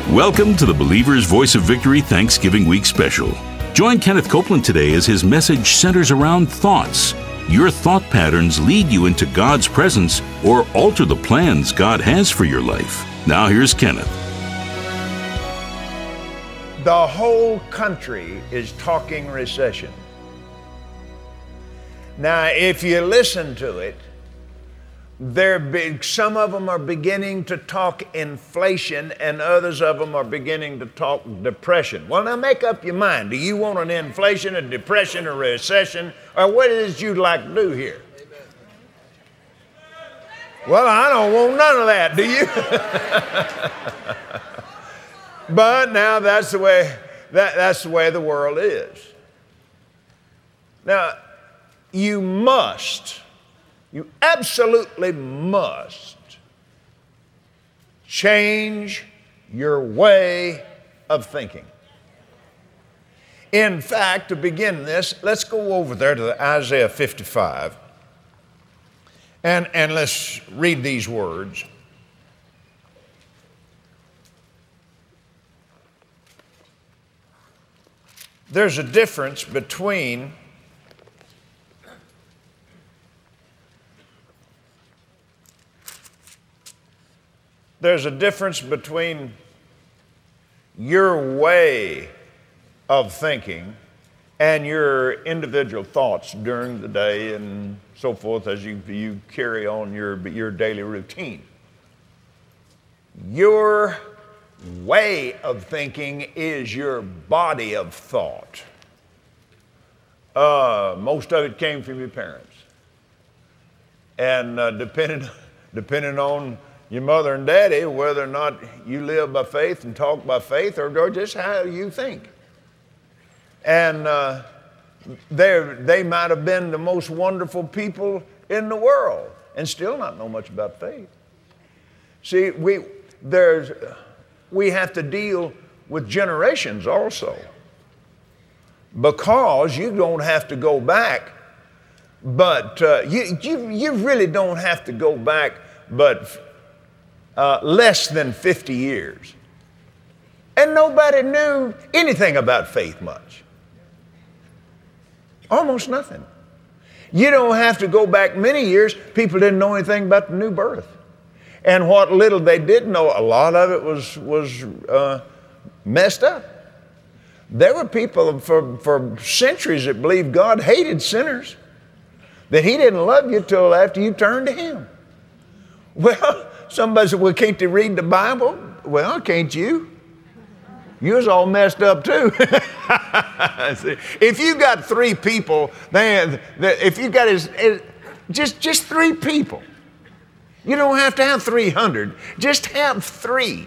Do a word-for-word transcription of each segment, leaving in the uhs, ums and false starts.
Welcome to the Believer's Voice of Victory Thanksgiving Week Special. Join Kenneth Copeland today as his message centers around thoughts. Your thought patterns lead you into God's presence or alter the plans God has for your life. Now here's Kenneth. The whole country is talking recession. Now, if you listen to it, they're big, some of them are beginning to talk inflation and others of them are beginning to talk depression. Well, now make up your mind. Do you want an inflation, a depression, a recession, or what is it you'd like to do here? Well, I don't want none of that, do you? But now that's the way that, that's the way the world is. Now, you must You absolutely must change your way of thinking. In fact, to begin this, let's go over there to Isaiah fifty-five and, and let's read these words. There's a difference between There's a difference between your way of thinking and your individual thoughts during the day and so forth as you, you carry on your, your daily routine. Your way of thinking is your body of thought. Uh, most of it came from your parents. And uh, depending, depending on your mother and daddy, whether or not you live by faith and talk by faith or, or just how you think. And uh, they might have been the most wonderful people in the world and still not know much about faith. See, we, there's, we have to deal with generations also, because you don't have to go back, but uh, you, you, you really don't have to go back, but Uh, less than fifty years. And nobody knew anything about faith much. Almost nothing. You don't have to go back many years. People didn't know anything about the new birth. And what little they did know, a lot of it was, was uh, messed up. There were people for, for centuries that believed God hated sinners, that He didn't love you till after you turned to Him. Well, somebody said, well, can't they read the Bible? Well, can't you? You was all messed up too. If you got three people, then if you got his, just, just three people, you don't have to have three hundred. Just have three.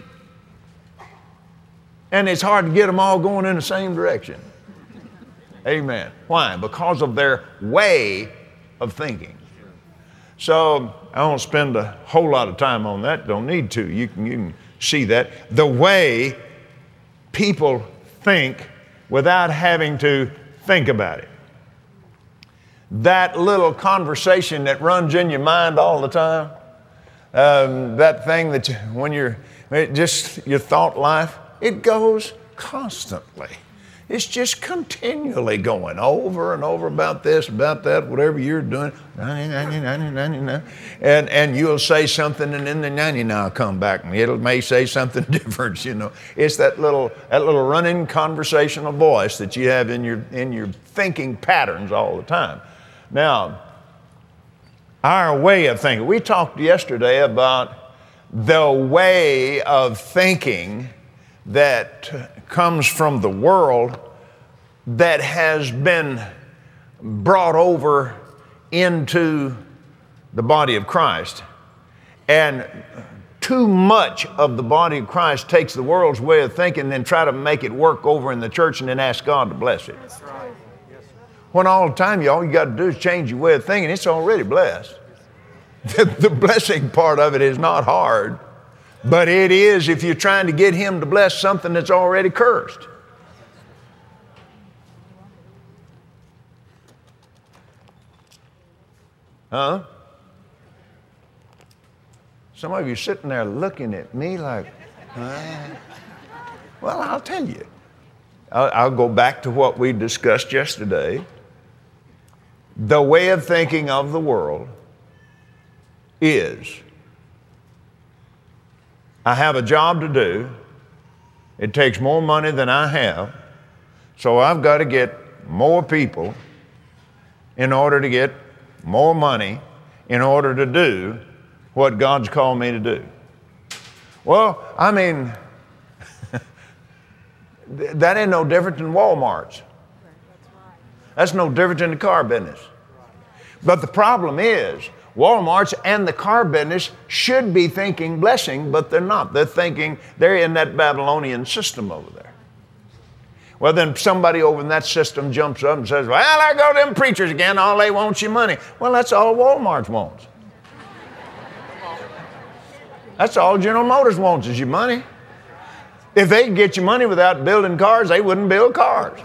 And it's hard to get them all going in the same direction. Amen. Why? Because of their way of thinking. So I won't spend a whole lot of time on that. Don't need to. You can, you can see that. The way people think without having to think about it. That little conversation that runs in your mind all the time, um, that thing that you, when you're, just your thought life, it goes constantly. It's just continually going over and over about this, about that, whatever you're doing. And, and you'll say something and then the ninety-nine will come back and it may say something different, you know. It's that little, that little running conversational voice that you have in your, in your thinking patterns all the time. Now, our way of thinking. We talked yesterday about the way of thinking that comes from the world that has been brought over into the body of Christ. And too much of the body of Christ takes the world's way of thinking and then try to make it work over in the church and then ask God to bless it. That's right. When all the time, you, all you got to do is change your way of thinking. It's already blessed. The, the blessing part of it is not hard. But it is if you're trying to get Him to bless something that's already cursed. Huh? Some of you sitting there looking at me like, huh? Well, I'll tell you. I'll, I'll go back to what we discussed yesterday. The way of thinking of the world is, I have a job to do. It takes more money than I have, so I've got to get more people in order to get more money in order to do what God's called me to do. Well, I mean, that ain't no different than Walmart's. That's no different than the car business. But the problem is, Walmart's and the car business should be thinking blessing, but they're not. They're thinking they're in that Babylonian system over there. Well, then somebody over in that system jumps up and says, well, there go them preachers again. All they want's your money. Well, that's all Walmart wants. That's all General Motors wants is your money. If they could get your money without building cars, they wouldn't build cars.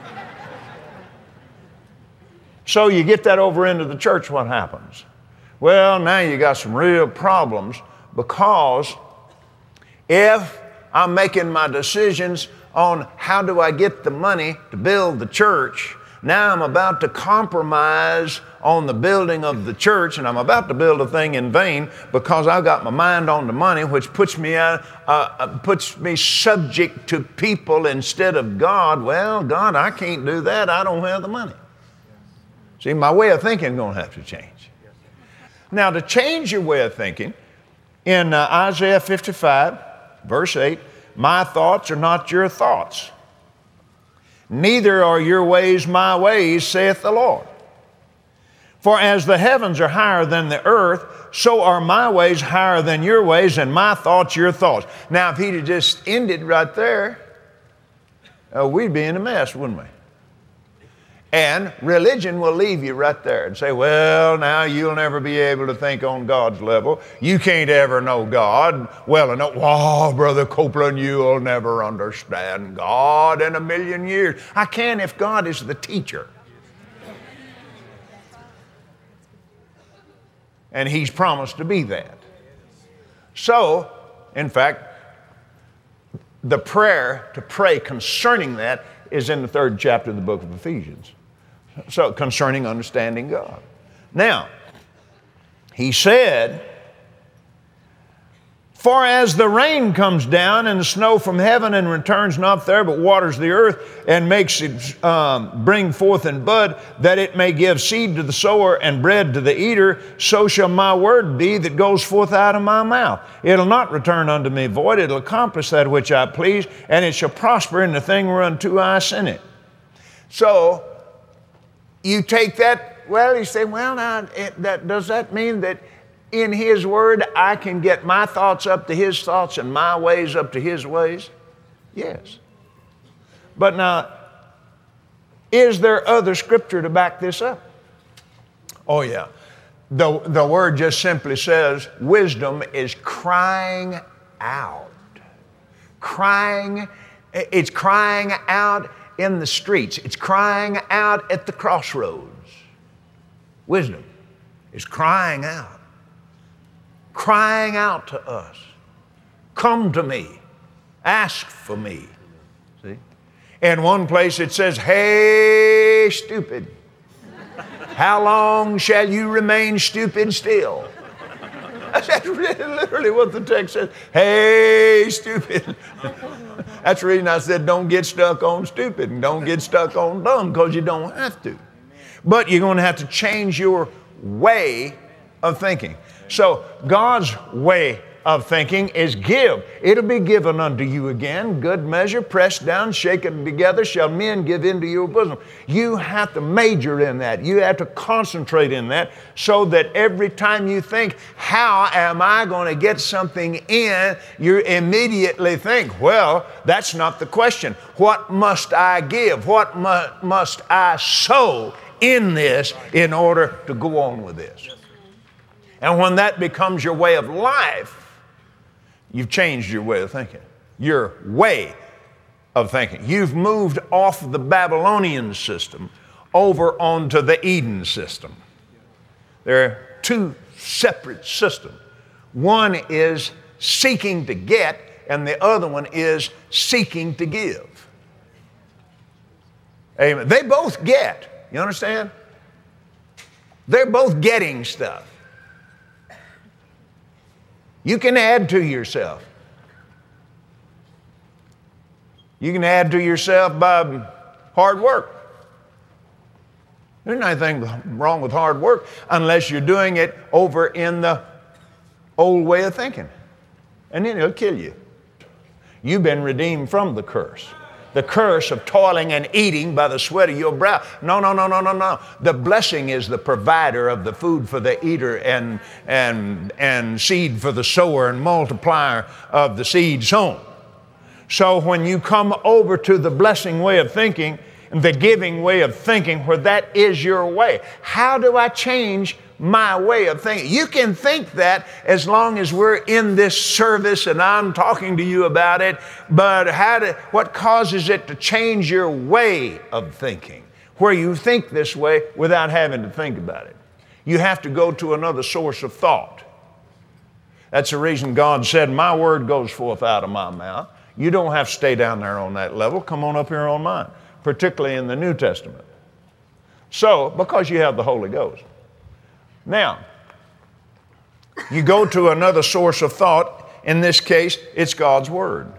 So you get that over into the church, what happens? Well, now you got some real problems, because if I'm making my decisions on how do I get the money to build the church, now I'm about to compromise on the building of the church, and I'm about to build a thing in vain because I've got my mind on the money, which puts me uh, uh, puts me subject to people instead of God. Well, God, I can't do that. I don't have the money. See, my way of thinking is going to have to change. Now, to change your way of thinking, in uh, Isaiah fifty-five, verse eight, my thoughts are not your thoughts, neither are your ways my ways, saith the Lord. For as the heavens are higher than the earth, so are my ways higher than your ways, and my thoughts your thoughts. Now, if he'd have just ended right there, uh, we'd be in a mess, wouldn't we? And religion will leave you right there and say, well, now you'll never be able to think on God's level. You can't ever know God well enough. Oh, Brother Copeland, you'll never understand God in a million years. I can if God is the teacher. And He's promised to be that. So, in fact, the prayer to pray concerning that is in the third chapter of the book of Ephesians. So, concerning understanding God. Now, he said, for as the rain comes down and the snow from heaven and returns not there, but waters the earth and makes it um, bring forth and bud, that it may give seed to the sower and bread to the eater, so shall my word be that goes forth out of my mouth. It'll not return unto me void. It'll accomplish that which I please, and it shall prosper in the thing whereunto I sent it. So, you take that, well, you say, well, now, it, that, does that mean that in His Word I can get my thoughts up to His thoughts and my ways up to His ways? Yes. But now, is there other Scripture to back this up? Oh, yeah. The, the Word just simply says, wisdom is crying out. Crying, it's crying out in the streets. It's crying out at the crossroads. Wisdom is crying out. Crying out to us. Come to me. Ask for me. See? In one place it says, hey, stupid. How long shall you remain stupid still? That's literally what the text says. Hey, stupid. That's the reason I said don't get stuck on stupid and don't get stuck on dumb, because you don't have to. But you're going to have to change your way of thinking. So God's way of thinking is give. It'll be given unto you again. Good measure, pressed down, shaken together, shall men give into your bosom. You have to major in that. You have to concentrate in that, so that every time you think, how am I going to get something in, you immediately think, well, that's not the question. What must I give? What mu- must I sow in this in order to go on with this? And when that becomes your way of life, you've changed your way of thinking. Your way of thinking. You've moved off the Babylonian system over onto the Eden system. There are two separate systems. One is seeking to get, and the other one is seeking to give. Amen. They both get. You understand? They're both getting stuff. You can add to yourself. You can add to yourself by hard work. There's nothing wrong with hard work unless you're doing it over in the old way of thinking. And then it'll kill you. You've been redeemed from the curse. The curse of toiling and eating by the sweat of your brow. No, no, no, no, no, no. The blessing is the provider of the food for the eater and, and, and seed for the sower and multiplier of the seed sown. So when you come over to the blessing way of thinking, the giving way of thinking, where that is your way, how do I change my way of thinking? You can think that as long as we're in this service and I'm talking to you about it, but how do, what causes it to change your way of thinking, where you think this way without having to think about it? You have to go to another source of thought. That's the reason God said, my word goes forth out of my mouth. You don't have to stay down there on that level. Come on up here on mine, particularly in the New Testament. So, because you have the Holy Ghost. Now, you go to another source of thought. In this case, it's God's Word.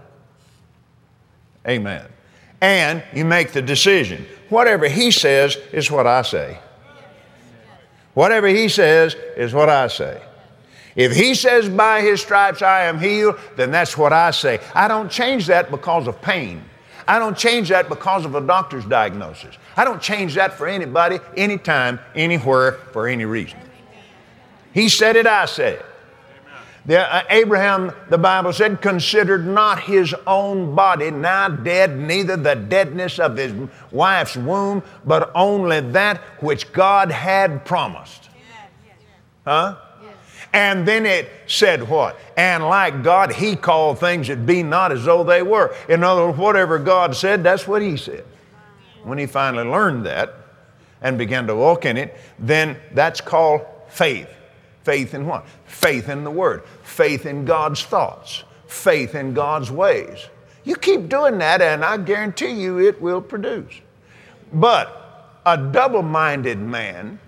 Amen. And you make the decision. Whatever He says is what I say. Whatever He says is what I say. If He says by His stripes I am healed, then that's what I say. I don't change that because of pain. I don't change that because of a doctor's diagnosis. I don't change that for anybody, anytime, anywhere, for any reason. He said it, I said it. The, uh, Abraham, the Bible said, considered not his own body now dead, neither the deadness of his wife's womb, but only that which God had promised. Huh? And then it said what? And like God, He called things that be not as though they were. In other words, whatever God said, that's what He said. When he finally learned that and began to walk in it, then that's called faith. Faith in what? Faith in the Word. Faith in God's thoughts. Faith in God's ways. You keep doing that and I guarantee you it will produce. But a double-minded man,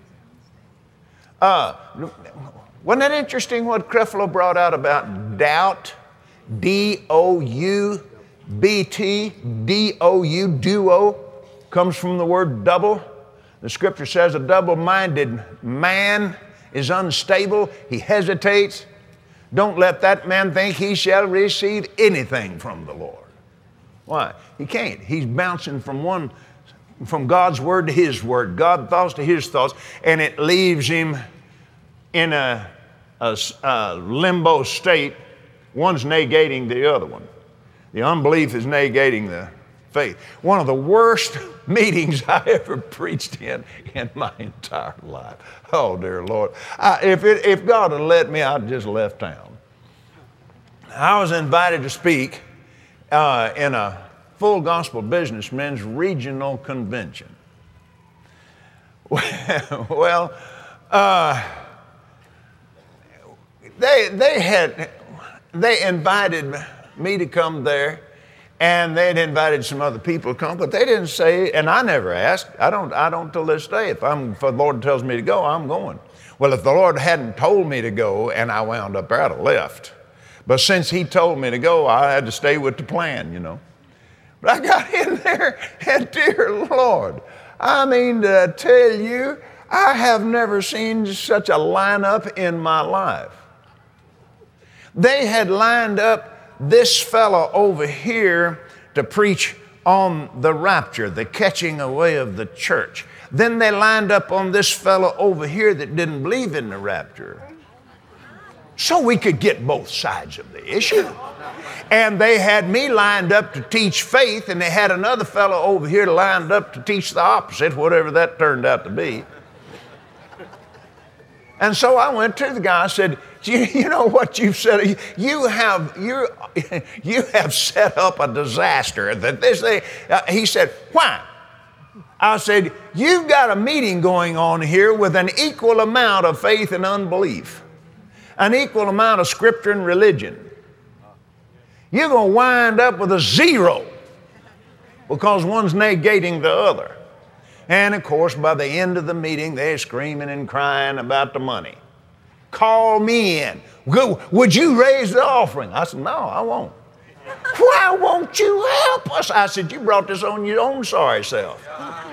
uh, wasn't that interesting what Creflo brought out about doubt? D O U B T, D O U, duo, comes from the word double. The Scripture says a double-minded man is unstable. He hesitates. Don't let that man think he shall receive anything from the Lord. Why? He can't. He's bouncing from one, from God's word to His word, God's thoughts to His thoughts, and it leaves him in a, a, a limbo state. One's negating the other one. The unbelief is negating the faith. One of the worst meetings I ever preached in in my entire life. Oh, dear Lord. I, if, it, if God had let me, I'd just left town. I was invited to speak uh, in a Full Gospel Businessmen's regional convention. Well, uh, they, they had, they invited me to come there. And they'd invited some other people to come, but they didn't say, and I never asked. I don't, I don't till this day. If, I'm, if the Lord tells me to go, I'm going. Well, if the Lord hadn't told me to go and I wound up there, I'd have left. But since He told me to go, I had to stay with the plan, you know. But I got in there, and dear Lord, I mean to tell you, I have never seen such a lineup in my life. They had lined up this fellow over here to preach on the rapture, the catching away of the church. Then they lined up on this fellow over here that didn't believe in the rapture. So we could get both sides of the issue. And they had me lined up to teach faith, and they had another fellow over here lined up to teach the opposite, whatever that turned out to be. And so I went to the guy, I said, you, you know what you've said? You have, you you have set up a disaster. That this thing. Uh, he said, why? I said, you've got a meeting going on here with an equal amount of faith and unbelief, an equal amount of Scripture and religion. you're going to wind up with a zero because one's negating the other. And of course, by the end of the meeting, they're screaming and crying about the money. Call me in. Would you raise the offering? I said, no, I won't. Why won't you help us? I said, you brought this on your own sorry self.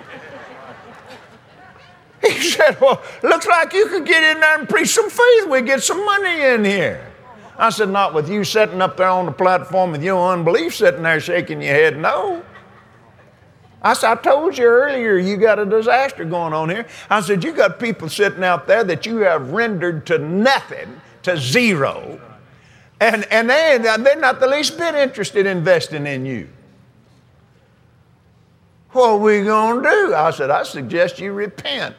He said, well, looks like you could get in there and preach some faith. We get some money in here. I said, not with you sitting up there on the platform with your unbelief sitting there shaking your head, no. I said, I told you earlier you got a disaster going on here. I said, you got people sitting out there that you have rendered to nothing, to zero, and, and they, they're not the least bit interested in investing in you. What are we going to do? I said, I suggest you repent.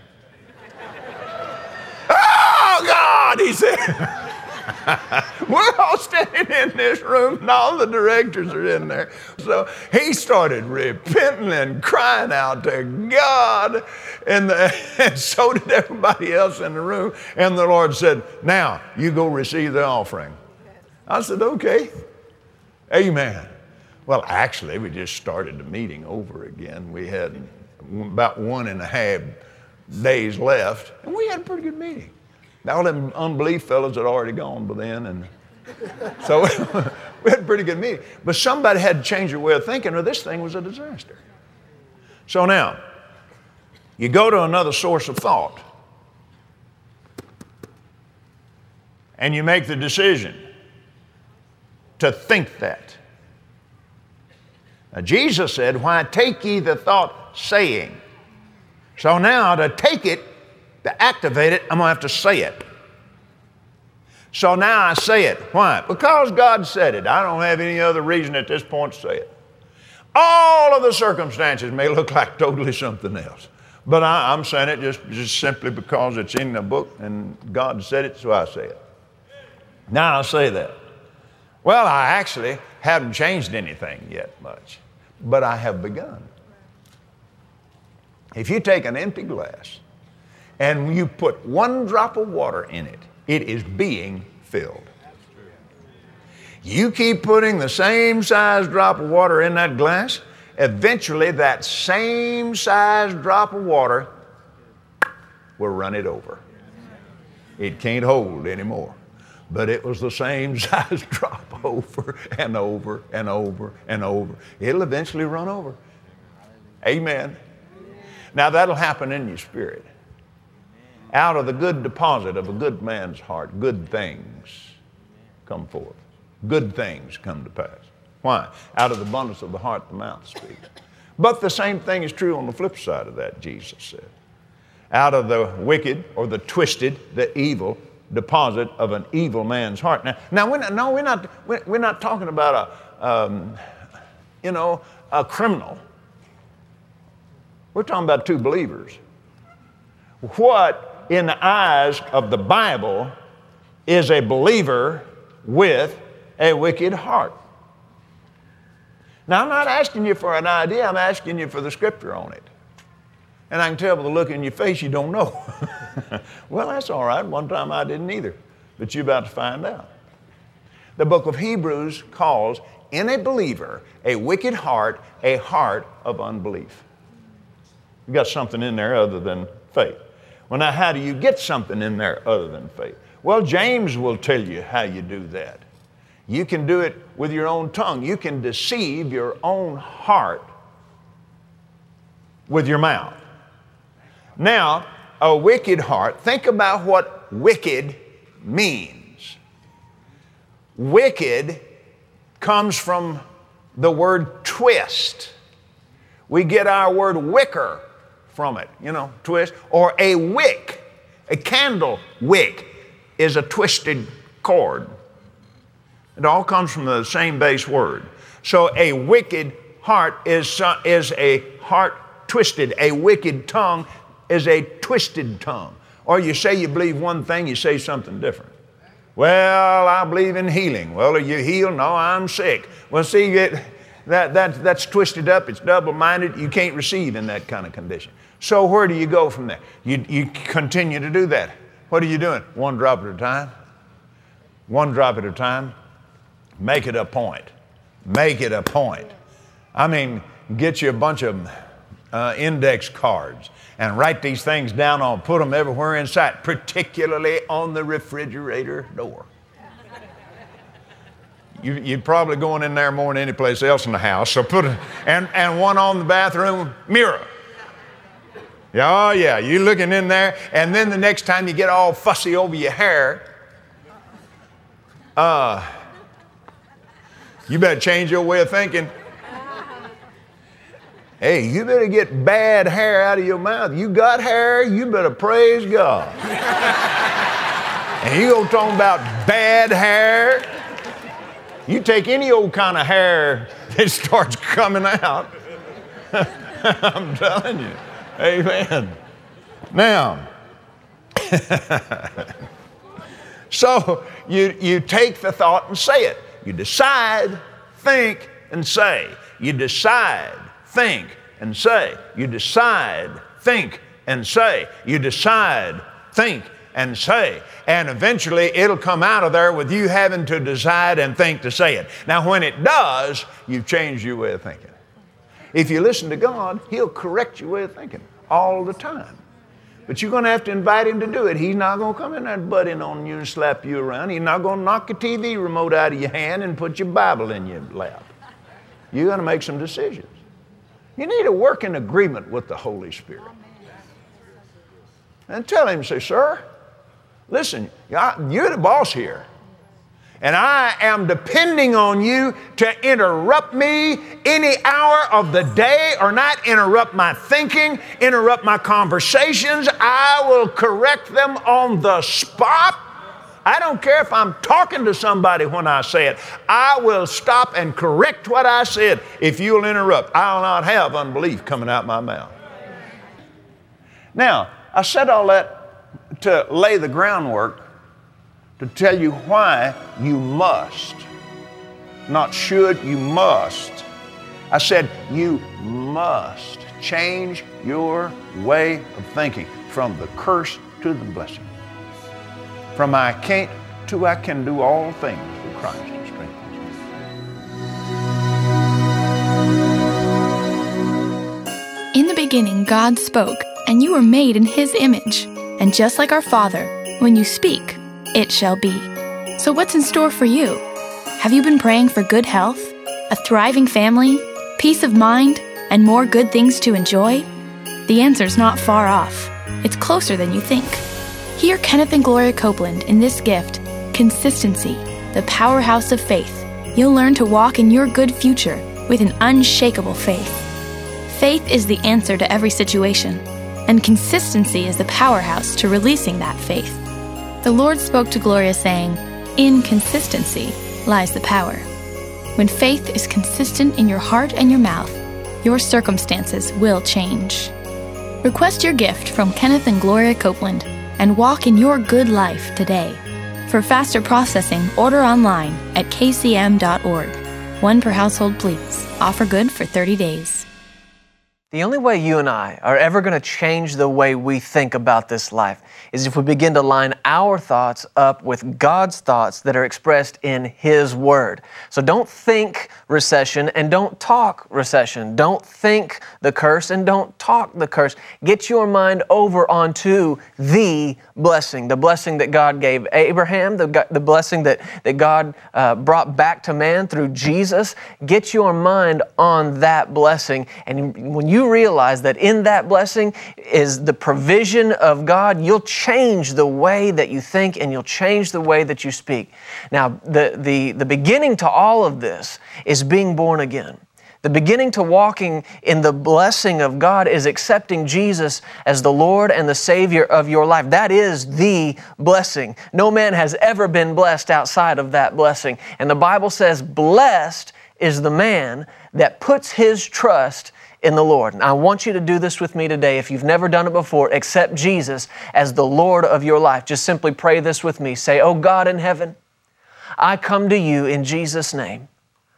Oh, God, he said. We're all standing in this room and all the directors are in there. So he started repenting and crying out to God, and, the, and so did everybody else in the room. And the Lord said, now you go receive the offering. I said, okay. Amen. Well, actually, we just started the meeting over again. We had about one and a half days left, and we had a pretty good meeting. Now, all them unbelief fellows had already gone by then, and so we had a pretty good meeting. But somebody had to change their way of thinking, or this thing was a disaster. So now, you go to another source of thought, and you make the decision to think that. Now, Jesus said, why take ye the thought saying? So now, to take it, to activate it, I'm going to have to say it. So now I say it. Why? Because God said it. I don't have any other reason at this point to say it. All of the circumstances may look like totally something else. But I, I'm saying it just, just simply because it's in the book and God said it, so I say it. Now I say that. Well, I actually haven't changed anything yet much, but I have begun. If you take an empty glass and you put one drop of water in it, it is being filled. You keep putting the same size drop of water in that glass, eventually that same size drop of water will run it over. It can't hold anymore. But it was the same size drop over and over and over and over. It'll eventually run over. Amen. Now that'll happen in your spirit. Out of the good deposit of a good man's heart, good things come forth. Good things come to pass. Why? Out of the abundance of the heart, the mouth speaks. But the same thing is true on the flip side of that, Jesus said. Out of the wicked or the twisted, the evil deposit of an evil man's heart. Now, now we're not, no, we're not, we're not talking about a, um, you know, a criminal. We're talking about two believers. What in the eyes of the Bible is a believer with a wicked heart? Now, I'm not asking you for an idea. I'm asking you for the scripture on it. And I can tell by the look in your face you don't know. Well, that's all right. One time I didn't either. But you're about to find out. The book of Hebrews calls in a believer a wicked heart a heart of unbelief. You've got something in there other than faith. Well, now, how do you get something in there other than faith? Well, James will tell you how you do that. You can do it with your own tongue. You can deceive your own heart with your mouth. Now, a wicked heart, think about what wicked means. Wicked comes from the word twist. We get our word wicker from it, you know, twist. Or a wick, a candle wick is a twisted cord. It all comes from the same base word. So a wicked heart is, is a heart twisted. A wicked tongue is a twisted tongue. Or you say you believe one thing, you say something different. Well, I believe in healing. Well, are you healed? No, I'm sick. Well, see, it, that, that, that's twisted up. It's double-minded. You can't receive in that kind of condition. So where do you go from there? You, you continue to do that. What are you doing? One drop at a time. One drop at a time. Make it a point Make it a point. I mean, get you a bunch of uh, index cards and write these things down on, put them everywhere in sight, particularly on the refrigerator door. You, you're probably going in there more than any place else in the house, so put a, and, and one on the bathroom mirror. Oh yeah, you're looking in there, and then the next time you get all fussy over your hair, uh, you better change your way of thinking. Hey, you better get bad hair out of your mouth. You got hair, you better praise God. And you go talking about bad hair. You take any old kind of hair that starts coming out. I'm telling you. Amen. Now, so you, you take the thought and say it. You decide, think, and say. You decide, think, and say. You decide, think, and say. You decide, think, and say. And eventually it'll come out of there with you having to decide and think to say it. Now when it does, you've changed your way of thinking. If you listen to God, He'll correct your way of thinking all the time. But you're going to have to invite Him to do it. He's not going to come in there and butt in on you and slap you around. He's not going to knock a T V remote out of your hand and put your Bible in your lap. You're going to make some decisions. You need to work in agreement with the Holy Spirit. And tell Him, say, sir, listen, you're the boss here. And I am depending on you to interrupt me any hour of the day or not interrupt my thinking, interrupt my conversations. I will correct them on the spot. I don't care if I'm talking to somebody when I say it. I will stop and correct what I said if you'll interrupt. I'll not have unbelief coming out my mouth. Now, I said all that to lay the groundwork to tell you why you must. Not should, you must. I said you must change your way of thinking from the curse to the blessing. From I can't to I can do all things through Christ who strengthens me. In the beginning, God spoke, and you were made in His image. And just like our Father, when you speak, it shall be. So what's in store for you? Have you been praying for good health, a thriving family, peace of mind, and more good things to enjoy? The answer's not far off. It's closer than you think. Hear Kenneth and Gloria Copeland in this gift, Consistency, the powerhouse of faith. You'll learn to walk in your good future with an unshakable faith. Faith is the answer to every situation, and consistency is the powerhouse to releasing that faith. The Lord spoke to Gloria saying, in consistency lies the power. When faith is consistent in your heart and your mouth, your circumstances will change. Request your gift from Kenneth and Gloria Copeland and walk in your good life today. For faster processing, order online at k c m dot org. One per household, please. Offer good for thirty days. The only way you and I are ever going to change the way we think about this life is if we begin to line our thoughts up with God's thoughts that are expressed in His Word. So don't think recession and don't talk recession. Don't think the curse and don't talk the curse. Get your mind over onto the blessing, the blessing that God gave Abraham, the, the blessing that, that God uh, brought back to man through Jesus. Get your mind on that blessing, and when you You realize that in that blessing is the provision of God, you'll change the way that you think and you'll change the way that you speak. Now, the, the, the beginning to all of this is being born again. The beginning to walking in the blessing of God is accepting Jesus as the Lord and the Savior of your life. That is the blessing. No man has ever been blessed outside of that blessing. And the Bible says, blessed is the man that puts his trust in the Lord. And I want you to do this with me today. If you've never done it before, accept Jesus as the Lord of your life. Just simply pray this with me. Say, oh God in heaven, I come to you in Jesus' name.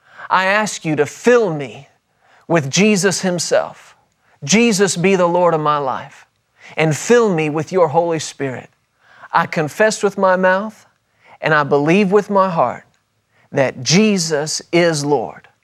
I ask you to fill me with Jesus Himself. Jesus be the Lord of my life, and fill me with your Holy Spirit. I confess with my mouth and I believe with my heart that Jesus is Lord.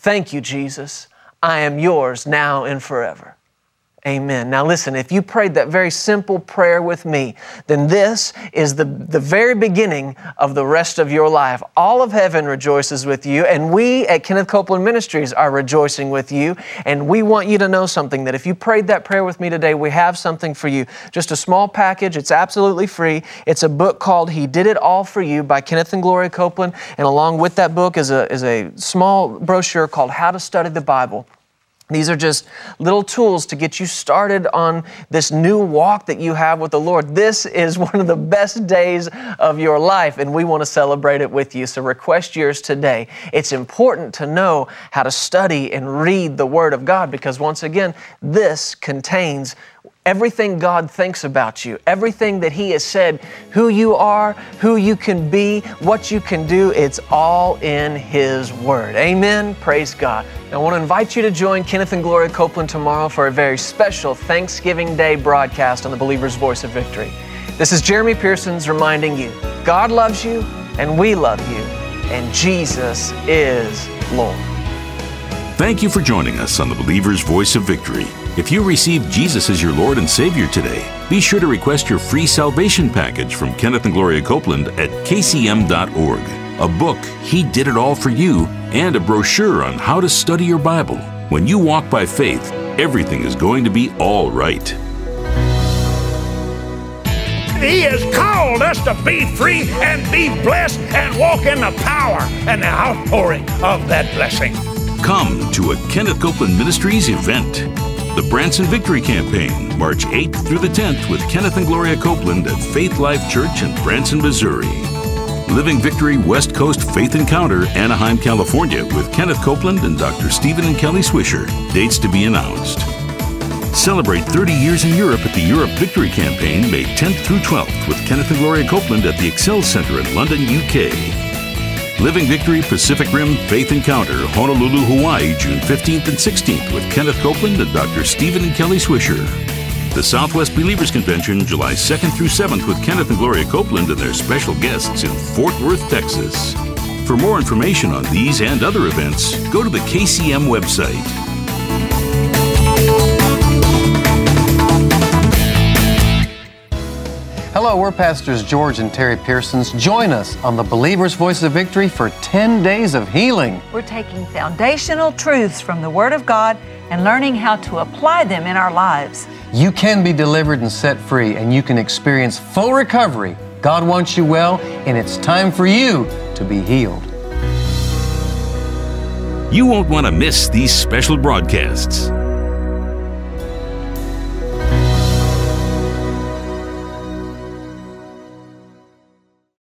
Thank you, Jesus. I am yours now and forever. Amen. Now listen, if you prayed that very simple prayer with me, then this is the, the very beginning of the rest of your life. All of heaven rejoices with you, and we at Kenneth Copeland Ministries are rejoicing with you. And we want you to know something, that if you prayed that prayer with me today, we have something for you. Just a small package. It's absolutely free. It's a book called He Did It All For You by Kenneth and Gloria Copeland. And along with that book is a, is a small brochure called How to Study the Bible. These are just little tools to get you started on this new walk that you have with the Lord. This is one of the best days of your life, and we want to celebrate it with you. So request yours today. It's important to know how to study and read the Word of God, because once again, this contains everything God thinks about you, everything that He has said, who you are, who you can be, what you can do, it's all in His Word. Amen? Praise God. I want to invite you to join Kenneth and Gloria Copeland tomorrow for a very special Thanksgiving Day broadcast on the Believer's Voice of Victory. This is Jeremy Pearsons reminding you, God loves you and we love you, and Jesus is Lord. Thank you for joining us on the Believer's Voice of Victory. If you received Jesus as your Lord and Savior today, be sure to request your free salvation package from Kenneth and Gloria Copeland at k c m dot org. A book, He Did It All For You, and a brochure on how to study your Bible. When you walk by faith, everything is going to be all right. He has called us to be free and be blessed and walk in the power and the outpouring of that blessing. Come to a Kenneth Copeland Ministries event. The Branson Victory Campaign, March eighth through the tenth with Kenneth and Gloria Copeland at Faith Life Church in Branson, Missouri. Living Victory West Coast Faith Encounter, Anaheim, California with Kenneth Copeland and Doctor Stephen and Kelly Swisher. Dates to be announced. Celebrate thirty years in Europe at the Europe Victory Campaign, May tenth through twelfth with Kenneth and Gloria Copeland at the Excel Center in London, U K. Living Victory Pacific Rim Faith Encounter, Honolulu, Hawaii, June fifteenth and sixteenth with Kenneth Copeland and Doctor Stephen and Kelly Swisher. The Southwest Believers Convention, July second through seventh with Kenneth and Gloria Copeland and their special guests in Fort Worth, Texas. For more information on these and other events, go to the K C M website. Hello, we're Pastors George and Terry Pearsons. Join us on the Believer's Voice of Victory for ten days of healing. We're taking foundational truths from the Word of God and learning how to apply them in our lives. You can be delivered and set free, and you can experience full recovery. God wants you well, and it's time for you to be healed. You won't want to miss these special broadcasts.